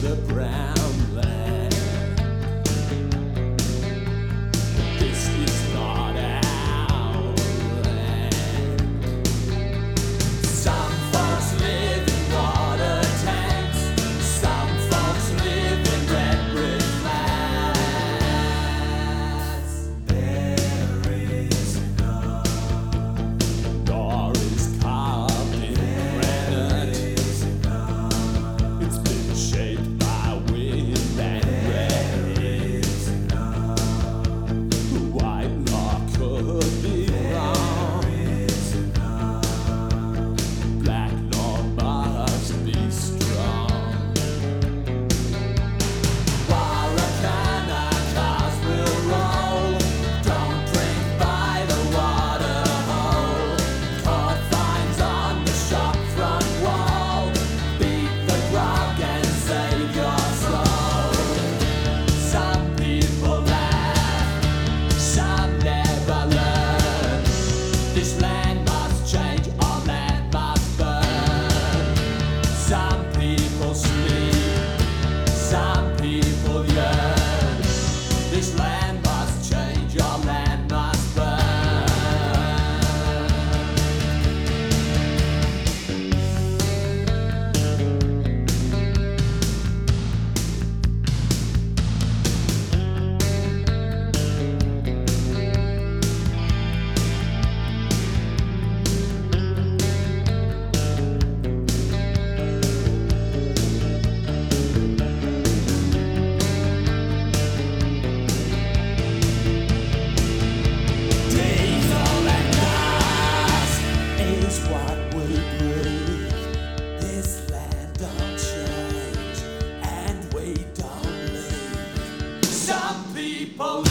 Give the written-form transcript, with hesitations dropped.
the brown land. This is not our land. Some folks live in water tanks, some folks live in red brick flats. There is enough. Door is carved in granite. It's been shaped by wind and rain. White law could be wrong. Black law must be strong. Warrakana cars will roll. Don't drink by the water hole. Court fines on the shop front wall. Beat the grog and save your soul. Some people laugh, some never learn. This land must change, or land must burn. Some people sleep, some people yearn. This land must change, or land must burn. Diesel and gas is what we breathe. This land don't change, and we don't leave. Some people